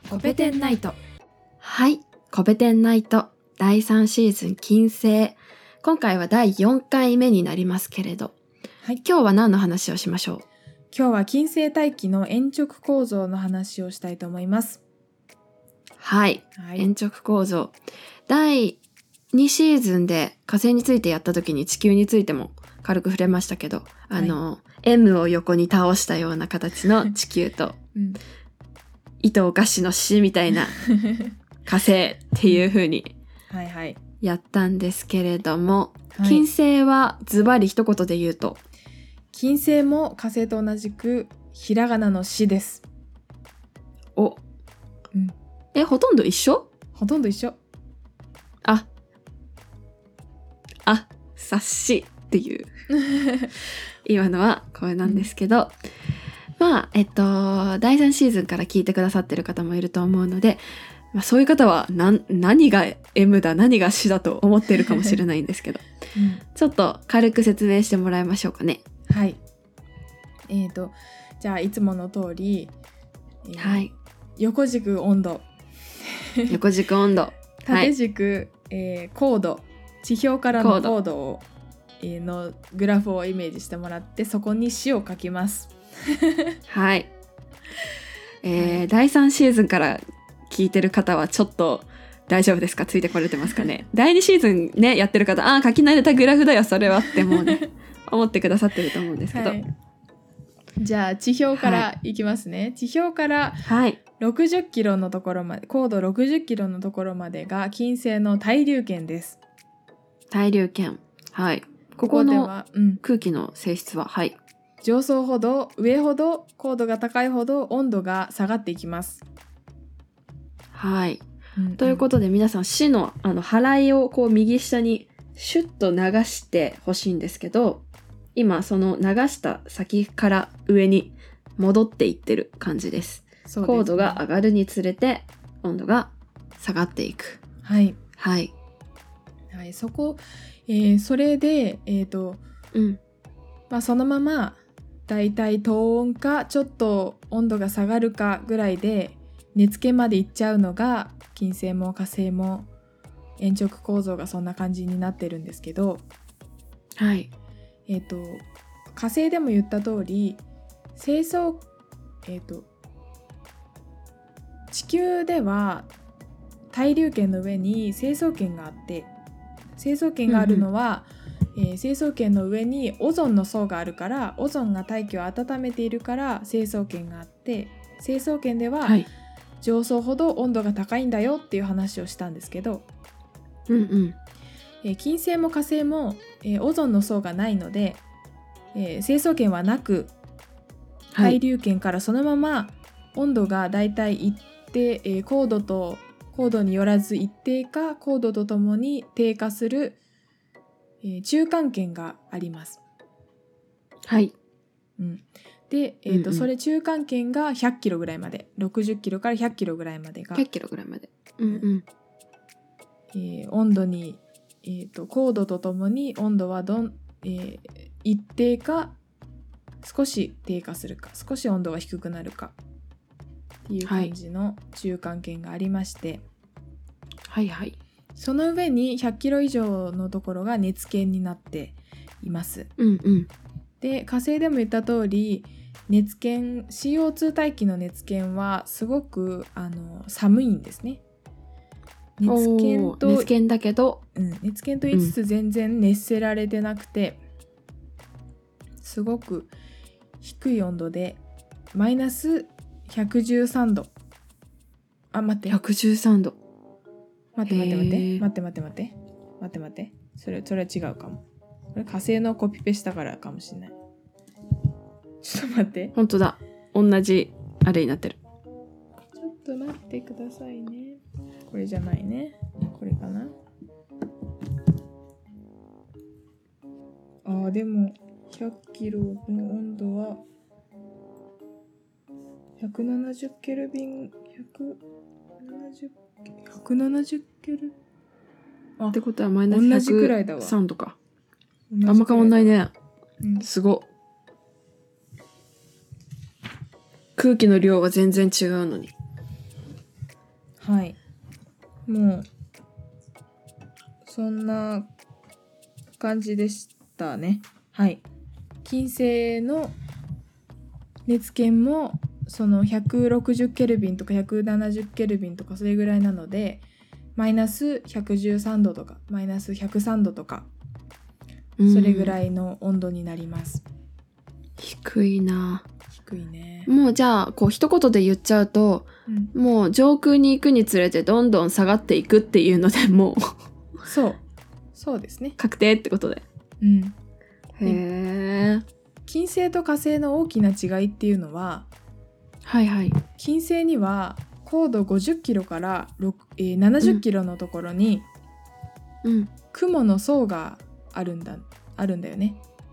コペテンナイト。 はい、コペテンナイト第3シーズン金星。今回は第4回目になりますけれど、 はい、 今日は何の話をしましょう？ 今日は金星大気の鉛直構造の話をしたいと思います。 はい、鉛直構造。第2シーズンで火星についてやった時に地球についても軽く触れましたけど、M を横に倒したような形の地球と、糸お菓子の死みたいな火星っていう風にやったんですけれども、金星はズバリ一言で言うと、 金星も火星と同じくひらがなの死です。 ほとんど一緒？ ほとんど一緒。 察しっていう今のはこれなんですけど、第3シーズンから聞いてくださってる方もいると思うので、そういう方は何が M だ何が C だと思ってるかもしれないんですけど、ちょっと軽く説明してもらいましょうかね。 はい。じゃあいつもの通り、横軸温度横軸温度縦軸、高度、地表からの高度をのグラフをイメージしてもらって、そこに死を書きます。 はい。第3シーズンから聞いてる方はちょっと大丈夫ですか？ついてこれてますかね？第2シーズンねやってる方、書き慣れたグラフだよそれはってもうね思ってくださってると思うんですけど、 じゃあ地表からいきますね。地表から60キロのところまで、高度60キロのところまでが金星の対流圏です。 対流圏。はい。ここの空気の性質は、 上層ほど上ほど高度が高いほど温度が下がっていきます。 はい。ということで皆さん死の払いをこう右下にシュッと流してほしいんですけど、今その流した先から上に戻っていってる感じです。そうですね。高度が上がるにつれて温度が下がっていく。はい。 そこ、それでそのままだいたい等温かちょっと温度が下がるかぐらいで熱圏までいっちゃうのが金星も火星も鉛直構造がそんな感じになってるんですけど、火星でも言った通り地球では対流圏の上に成層圏があって、成層圏があるのは、成層圏の上にオゾンの層があるから、オゾンが大気を温めているから成層圏があって、成層圏では上層ほど温度が高いんだよっていう話をしたんですけど、金星も火星も、オゾンの層がないので、成層圏はなく、対流圏からそのまま温度がだいたい一定、高度によらず一定か高度とともに低下する、中間圏があります。で、それ中間圏が100キロぐらいまで、60キロから100キロぐらいまでが 100キロぐらいまで、 温度に、高度とともに温度は一定か少し低下するか、少し温度が低くなるかっていう感じの中間圏がありまして、その上に100キロ以上のところが熱圏になっています。で、火星でも言った通り、熱圏 CO2 大気の熱圏はすごく寒いんですね。熱圏だけど、熱圏と言いつつ全然熱せられてなくて、すごく低い温度でマイナス113度。 113度。 待って。それは違うかも。これ火星のコピペしたからかもしれない。ちょっと待って。 本当だ。同じあれになってる。 ちょっと待ってくださいね。これじゃないね。これかな。でも100キロの温度は170ケルビン、170ケルってことはマイナス103とか。 あんま変わんないね。すご。空気の量が全然違うのに。 はい。もうそんな感じでしたね。はい。金星の熱圏もその160ケルビンとか170ケルビンとかそれぐらいなので、マイナス113度とかマイナス103度とか、それぐらいの温度になります。 低いな。 低いね。 もうじゃあこう一言で言っちゃうと、もう上空に行くにつれてどんどん下がっていくっていうのでもうそうですね。 確定ってことで。へえ。 金星と火星の大きな違いっていうのは、 はいはい。 金星には高度50キロから70キロのところに、雲の層があるんだよね。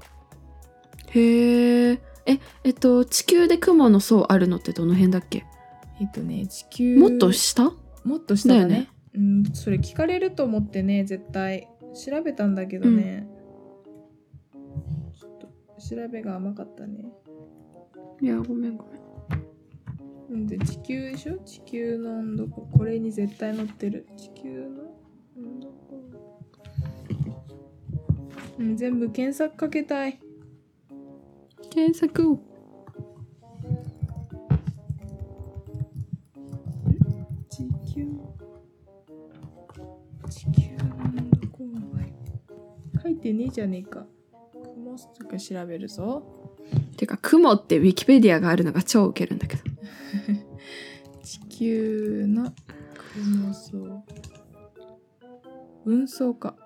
へえ。地球で雲の層あるのってどの辺だっけ？ 地球もっと下？ もっと下だね。それ聞かれると思ってね、絶対調べたんだけどね、ちょっと調べが甘かったね。 いや、ごめん。 で地球でしょ？地球の温度、これに絶対載ってる。地球の温度、全部検索かけたい。 検索。 地球の温度勾配。書いてねえじゃねえか。雲とか調べるぞ。 てか雲ってウィキペディアがあるのが超ウケるんだけど。 地球の雲層。運送か。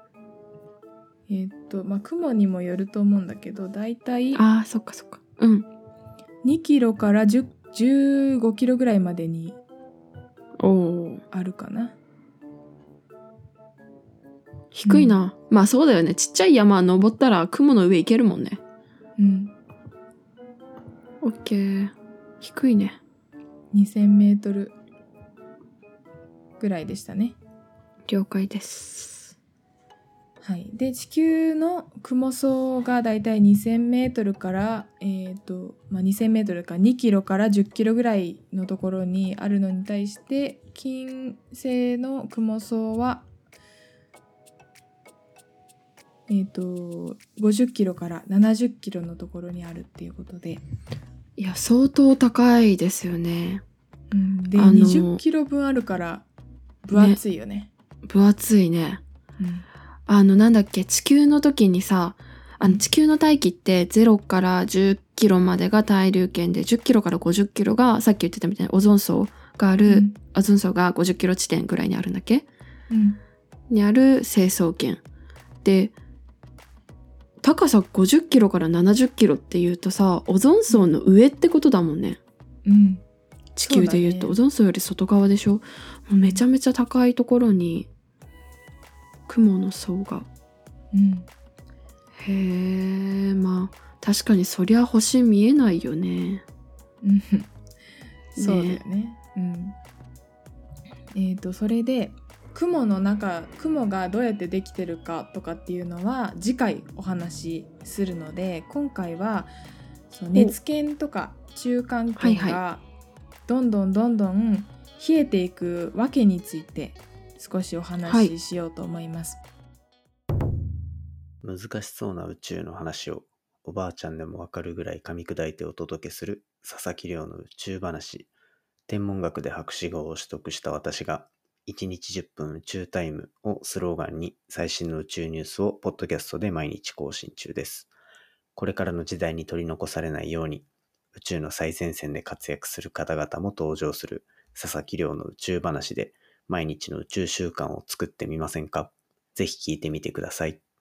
雲にもよると思うんだけど、だいたいそっか 2キロから15キロぐらいまでにあるかな。 低いな。まあそうだよね。ちっちゃい山登ったら雲の上行けるもんね。オッケー。低いね。 2000メートルぐらいでしたね。 了解です。 はい。で、地球の雲層がだいたい2000メートルから2000メートルか2キロから10キロぐらいのところにあるのに対して、金星の雲層は50キロから70キロのところにあるっていうことで、 いや相当高いですよね。 で20キロ分あるから分厚いよね。 分厚いね。なんだっけ、地球の時にさ、地球の大気って0から10キロまでが対流圏で、10キロから50キロがさっき言ってたみたいなオゾン層がある、オゾン層が50キロ地点ぐらいにあるんだっけ、にある成層圏で、高さ50キロから70キロっていうとさ、オゾン層の上ってことだもんね。地球でいうと、オゾン層より外側でしょ。もうめちゃめちゃ高いところに雲の層が。へえ、まあ確かにそりゃ星見えないよね。 そうだよね。それで雲がどうやってできてるかとかっていうのは次回お話しするので、今回はその熱圏とか中間圏がどんどん冷えていくわけについて少しお話ししようと思います。 難しそうな宇宙の話をおばあちゃんでもわかるぐらい噛み砕いてお届けする佐々木亮の宇宙話。天文学で博士号を取得した私が1日10分宇宙タイムをスローガンに最新の宇宙ニュースをポッドキャストで毎日更新中です。これからの時代に取り残されないように宇宙の最前線で活躍する方々も登場する佐々木亮の宇宙話で毎日の宇宙習慣を作ってみませんか？ぜひ聞いてみてください。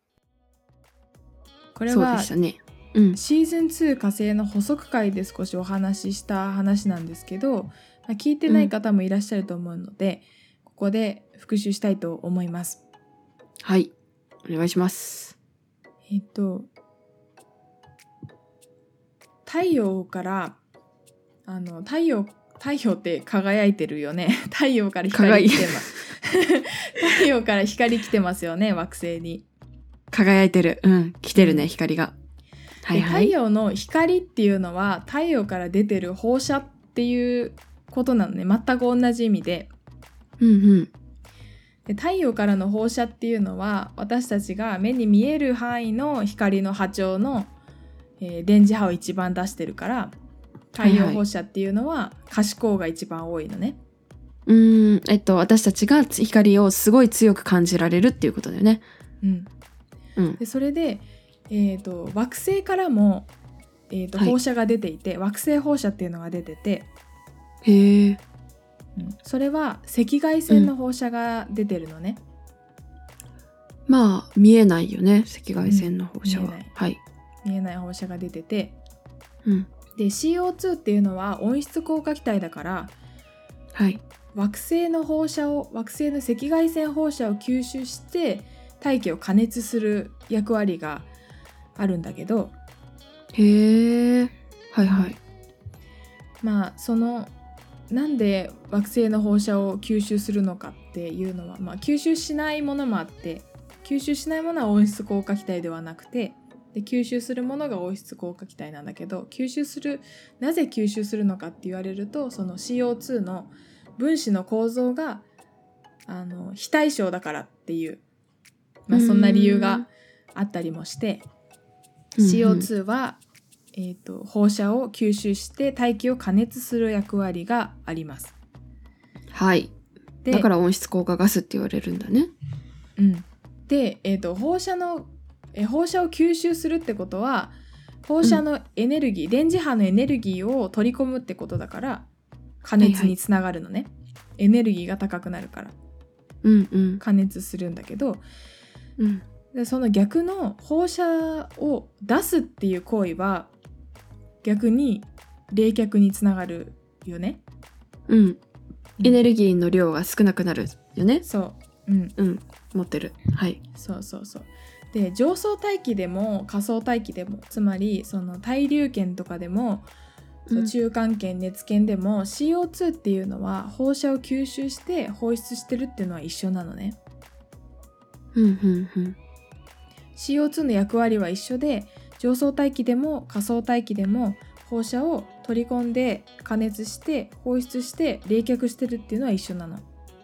これはシーズン2火星の補足回で少しお話しした話なんですけど、聞いてない方もいらっしゃると思うので、ここで復習したいと思います。 はい、お願いします。 太陽から太陽って輝いてるよね。太陽から光来てます太陽から光来てますよね、惑星に。 輝いてる。来てるね、光が。 太陽の光っていうのは太陽から出てる放射っていうことなのね。全く同じ意味で、 うんうん。 で太陽からの放射っていうのは私たちが目に見える範囲の光の波長の、電磁波を一番出してるから太陽放射っていうのは可視光が一番多いのね。 私たちが光をすごい強く感じられるっていうことだよね。 でそれで、惑星からも、放射が出ていて、惑星放射っていうのが出てて、 へえ。 それは赤外線の放射が出てるのね。 まあ見えないよね、赤外線の放射は。 見えない放射が出てて、で CO2 っていうのは温室効果気体だから、惑星の放射を惑星の赤外線放射を吸収して大気を加熱する役割があるんだけど、 へえ。 まあそのなんで惑星の放射を吸収するのかっていうのは、吸収しないものもあって、吸収しないものは温室効果気体ではなくて、で吸収するものが温室効果気体なんだけど、なぜ吸収するのかって言われると、その CO2 の分子の構造が非対称だからっていう、そんな理由があったりもして、CO2 は放射を吸収して大気を加熱する役割があります。 だから温室効果ガスって言われるんだね。 で、放射を吸収するってことは放射のエネルギー、電磁波のエネルギーを取り込むってことだから加熱につながるのね。エネルギーが高くなるから加熱するんだけど、でその逆の放射を出すっていう行為は逆に冷却につながるよね。 エネルギーの量が少なくなるよね。持ってる。 そうで上層大気でも下層大気でも、つまりその対流圏とかでも、中間圏熱圏でも CO2 っていうのは放射を吸収して放出してるっていうのは一緒なのね。CO2 の役割は一緒で、上層大気でも下層大気でも放射を取り込んで加熱して放出して冷却してるっていうのは一緒なの。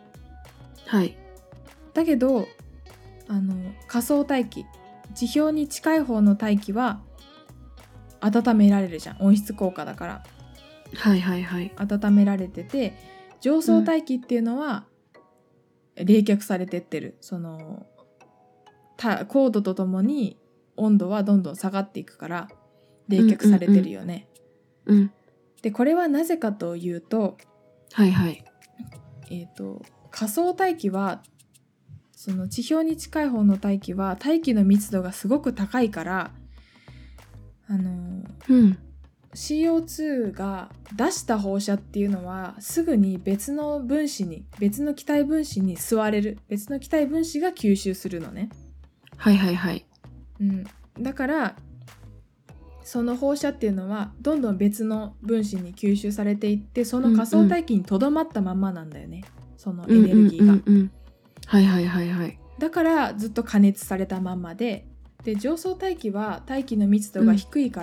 だけど下層大気、地表に近い方の大気は温められるじゃん、温室効果だから。温められてて、上層大気っていうのは冷却されてってる。その高度とともに温度はどんどん下がっていくから冷却されてるよね。でこれはなぜかというと、下層大気はその地表に近い方の大気は大気の密度がすごく高いから、CO2 が出した放射っていうのはすぐに別の気体分子に吸われる、別の気体分子が吸収するのね。だからその放射っていうのはどんどん別の分子に吸収されていって、その下層大気にとどまったままなんだよね、そのエネルギーが。だからずっと加熱されたままで、上層大気は大気の密度が低いから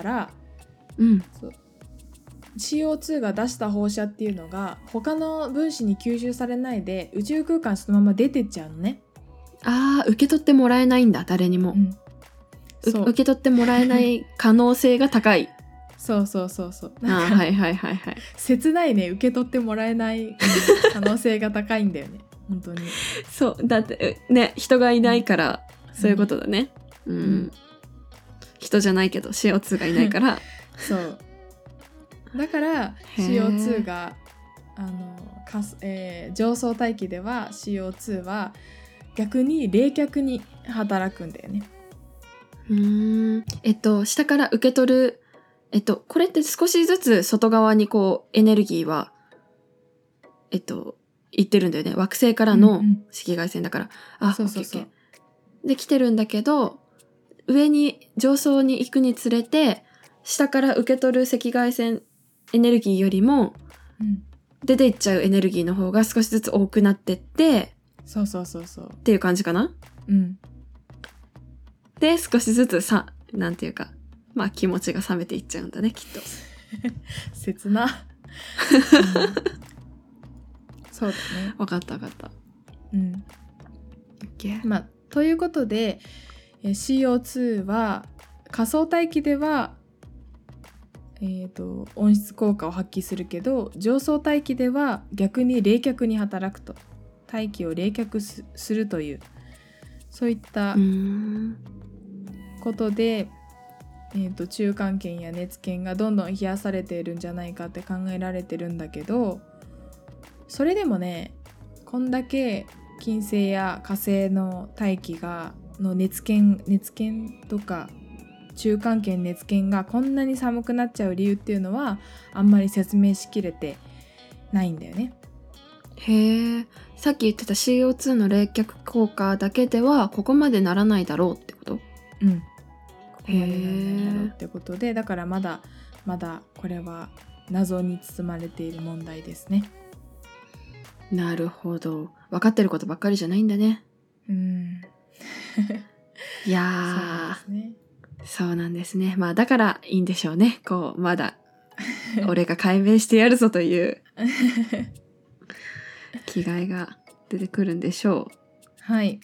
、CO2 が出した放射っていうのが他の分子に吸収されないで宇宙空間そのまま出てっちゃうのね。 受け取ってもらえないんだ、誰にも。受け取ってもらえない可能性が高い。 そう切ないね、受け取ってもらえない可能性が高いんだよね本当に。 そうだってね、人がいないからそういうことだね。人じゃないけど CO2 がいないからそうだから CO2 が上層大気では CO2 は逆に冷却に働くんだよね。 下から受け取るこれって少しずつ外側にこうエネルギーは行ってるんだよね。惑星からの赤外線だから、 そうで来てるんだけど、上層に行くにつれて下から受け取る赤外線エネルギーよりも、出ていっちゃうエネルギーの方が少しずつ多くなってって、っていう感じかな。で少しずつなんていうか、気持ちが冷めていっちゃうんだね、きっと。 切な。 そうだね。 わかった。 うん。まあ、ということで CO2 は仮想大気では、温室効果を発揮するけど、上層大気では逆に冷却に働くと、大気を冷却するという、そういったことで、中間圏や熱圏がどんどん冷やされているんじゃないかって考えられてるんだけど、それでもね、こんだけ金星や火星の大気の熱圏とか中間圏熱圏がこんなに寒くなっちゃう理由っていうのはあんまり説明しきれてないんだよね。 へえ、さっき言ってた CO2 の冷却効果だけではここまでならないだろうってこと？ うん。ここまでならないだろうってことで、だからまだこれは謎に包まれている問題ですね。 なるほど。分かってることばっかりじゃないんだね。いやー、そうですね。そうなんですね。まあだからいいんでしょうね。こうまだ俺が解明してやるぞという気概が出てくるんでしょう。 はい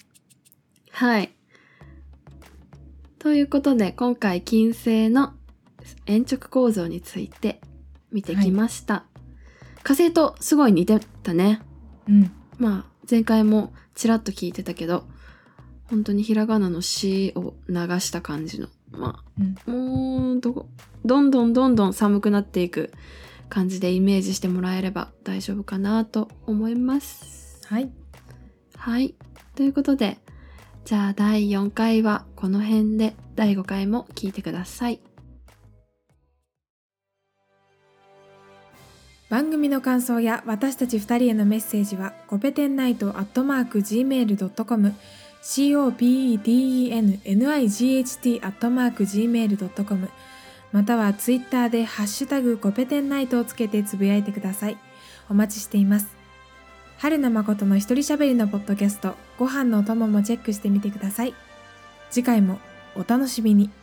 ということで今回金星の鉛直構造について見てきました。火星とすごい似てたね。まあ前回もちらっと聞いてたけど、本当にひらがなのしを流した感じの、まあ、もうどんどん寒くなっていく感じでイメージしてもらえれば大丈夫かなと思います。はいということで、じゃあ第4回はこの辺で、第5回も聞いてください。 番組の感想や私たち2人へのメッセージはコペテンナイト@gmail.com copetennight@gmail.com またはツイッターでハッシュタグコペテンナイトをつけてつぶやいてください。お待ちしています。春名誠の一人喋りのポッドキャスト、ご飯のお供もチェックしてみてください。次回もお楽しみに。